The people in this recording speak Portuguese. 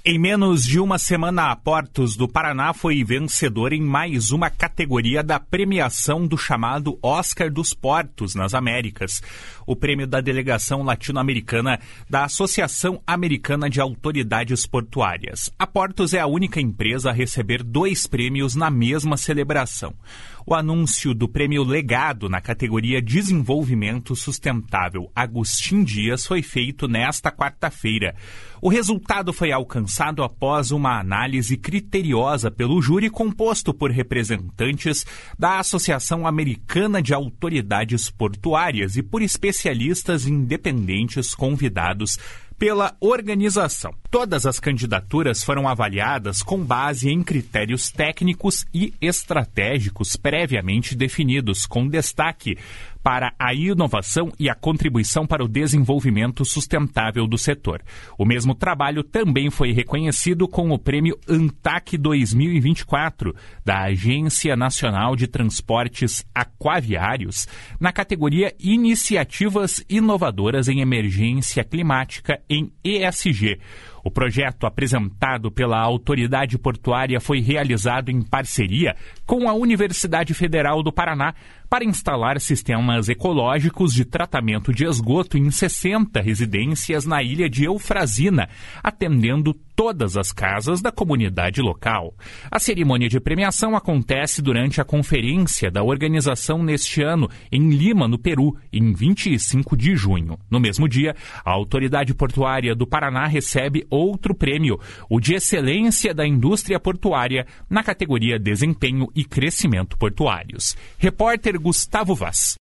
Em menos de uma semana, a Portos do Paraná foi vencedor em mais uma categoria da premiação do chamado Oscar dos Portos nas Américas, o prêmio da delegação latino-americana da Associação Americana de Autoridades Portuárias. A Portos é a única empresa a receber 2 prêmios na mesma celebração. O anúncio do prêmio Legado na categoria Desenvolvimento Sustentável Agustin Dias foi feito nesta quarta-feira. O resultado foi alcançado após uma análise criteriosa pelo júri composto por representantes da Associação Americana de Autoridades Portuárias e por especialistas independentes convidados pela organização. Todas as candidaturas foram avaliadas com base em critérios técnicos e estratégicos previamente definidos, com destaque para a inovação e a contribuição para o desenvolvimento sustentável do setor. O mesmo trabalho também foi reconhecido com o Prêmio ANTAC 2024, da Agência Nacional de Transportes Aquaviários, na categoria Iniciativas Inovadoras em Emergência Climática em ESG. O projeto apresentado pela autoridade portuária foi realizado em parceria com a Universidade Federal do Paraná para instalar sistemas ecológicos de tratamento de esgoto em 60 residências na ilha de Eufrazina, atendendo todas as casas da comunidade local. A cerimônia de premiação acontece durante a conferência da organização neste ano em Lima, no Peru, em 25 de junho. No mesmo dia, a autoridade portuária do Paraná recebe outro prêmio, o de Excelência da Indústria Portuária, na categoria Desempenho e Crescimento Portuários. Repórter Gustavo Vaz.